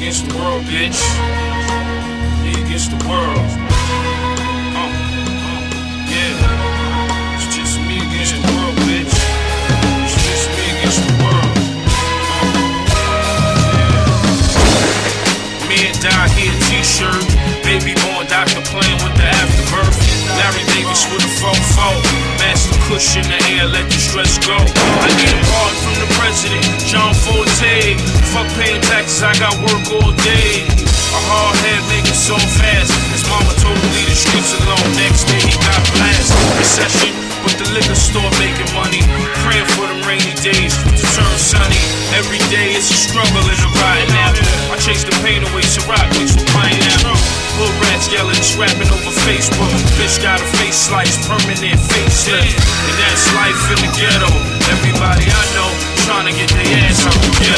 against the world, bitch. Me against the world. Yeah. It's just me against the world, bitch. It's just me against the world. Yeah. Me and Die Here t-shirt. Baby born doctor playing with the afterbirth. Larry Davis with a 4-4. Master Kush in the air, let the stress go. I need a pardon from the president, John Forte. Fuck paying taxes, I got work all day. A hard head making so fast. His mama told him leave the streets alone. Next day he got blasted. Recession, but the liquor store making money. Praying for them rainy days to turn sunny. Every day it's a struggle in the rotten apple. I chase the pain away, Ciroc mixed with pineapple. Hood rats yelling, scrapping over Facebook. Bitch got a face slice, permanent facelift. And that's life in the ghetto. Everybody I know trying to get their ass out the ghetto.